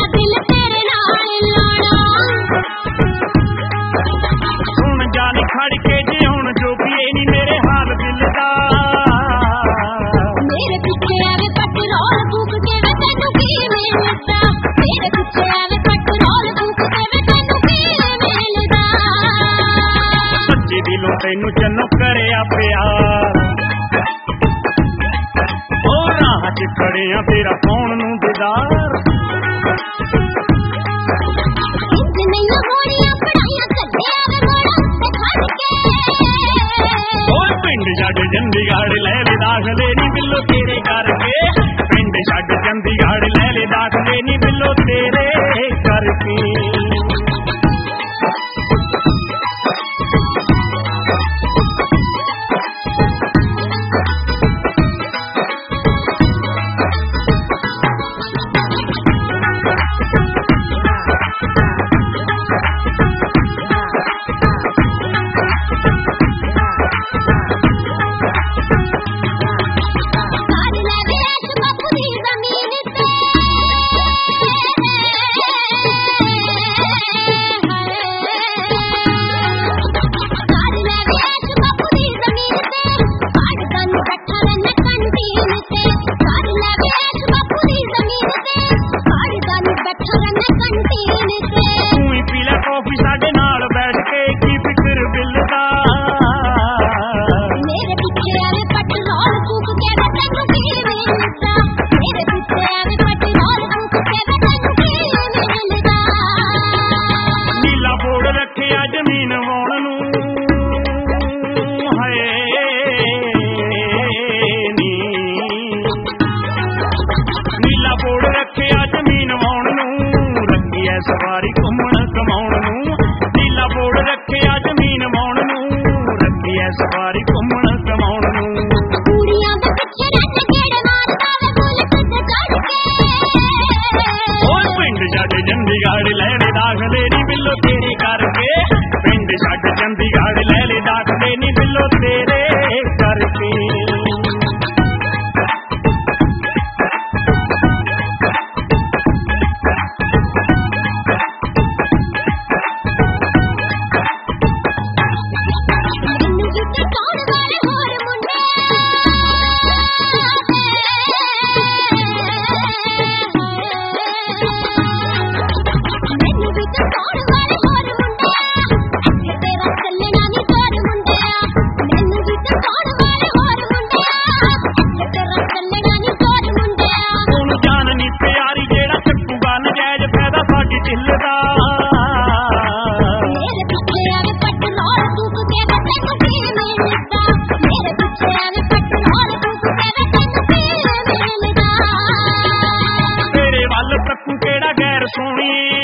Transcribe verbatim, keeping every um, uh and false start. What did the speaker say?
ਤੈਨੂੰ ਜਨੋਂ ਕਰਿਆ ਪਿਆਰ ਉਹ ਰਾਹ ਚ ਖੜਿਆ ਤੇਰਾ ਕੌਣ ਨੂੰ ਦੀਦਾਰ ਉਹ ਪਿੰਡ ਛੱਡ ਚੰਡੀਗੜ੍ਹ ਲੈ ਲੈ ਦਾਖਲੇ ਨੀ ਬਿੱਲੋ ਤੇਰੇ ਕਰਕੇ ਪਿੰਡ ਛੱਡ ਚੰਡੀਗੜ੍ਹ ਲੈ ਲੈ ਦਾਖਲੇ ਨੀ ਬਿੱਲੋ ਤੇਰੇ ਕਰਕੇ ਸਵਾਰੀ ਘੁੰਮਣ ਕਮਾਉਣ ਨੂੰ ਨੀਲਾ ਬੋੜ ਰੱਖਿਆ ਜ਼ਮੀਨ ਵਾਉਣ ਨੂੰ ਰੱਖੀ ਐ ਸਵਾਰੀ ਘੁੰਮਣ ਕਮਾਉਣ ਨੂੰ ਕੁੜੀਆਂ ਦੇ ਪਿੱਛੇ ਰੱਜ ਗੇੜ ਮਾਰਦਾ ਵੇ ਬੋਲ ਕੁੱਟ ਕੱਢ ਕੇ ਓਏ ਪਿੰਡ ਛੱਡ ਚੰਡੀਗੜ੍ਹ ਲੈ ਲੈ ਦਾਖਲੇ ਨੀ ਬਿੱਲੋ ਤੇਰੇ ਕਰਕੇ ਪਿੰਡ ਛੱਡ ਚੰਡੀਗੜ੍ਹ ਲੈ ਲੈ ਦਾਖਲੇ ਨੀ ਬਿੱਲੋ ਤੇਰੇ ਕਰਕੇ ਸੋਹਣੀ